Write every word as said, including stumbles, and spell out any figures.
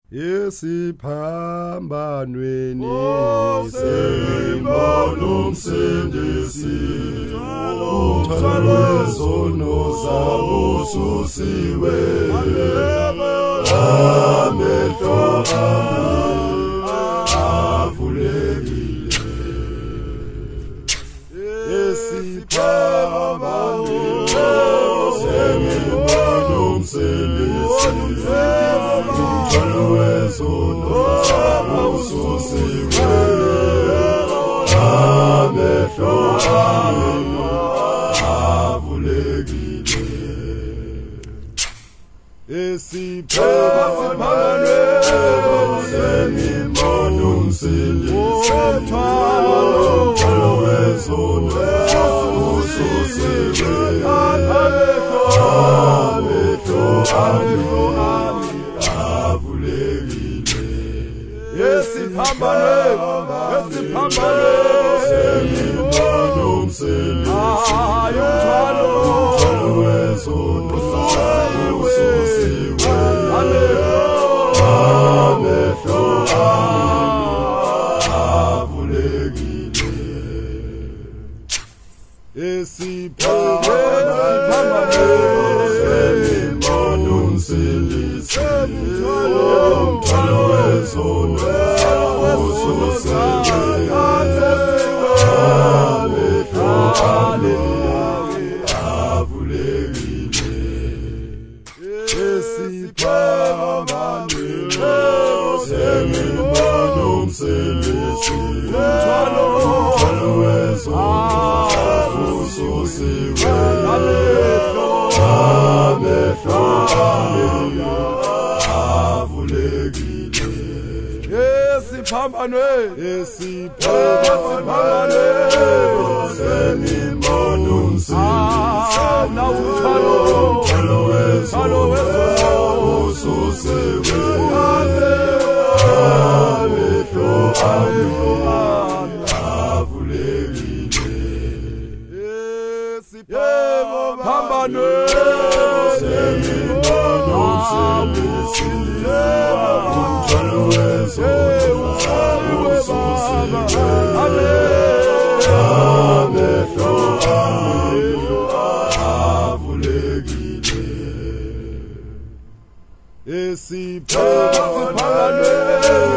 Esiphambanweni sembona umsindisi umthwalo wezono zabo ususiwe amehlo ami avulekile esiphambanweni sembona umsindisi umthwalo wezono zabo ususiwe amehlo ami avulekile esiphambanweni sembona umsindisi umthwalo wezono zabo ususiwe amehlo ami esiphambanweni esiphambanweni sembona umsindisi umthwalo wezono zabo ususiwe amehlo avulekile esiphambanweni sembona umsindisi umthwalo wezono zabo ususiwe amehlo ami avulekile esiphambanweni sembona umsindisi umthwalo wezono zabo ususiwe amehlo ami avulekile esiphambanweni esiphambanweni sembona umsindisi umthwalo wezono zabo ususiwe amehlo ami avulekile esiphambanweni sembona umsindisi umthwalo wezono zabo ususiwe amehlo ami avulekile esiphambanweni